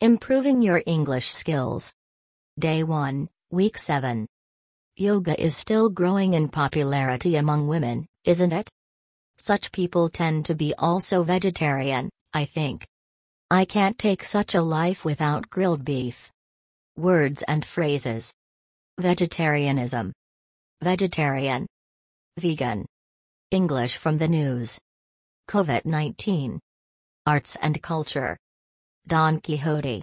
Improving your English skills. Day 1, Week 7. Yoga is still growing in popularity among women, isn't it? Such people tend to be also vegetarian, I think. I can't take such a life without grilled beef. Words and phrases. Vegetarianism. Vegetarian. Vegan. English from the news. COVID-19. Arts and culture. Don Quixote.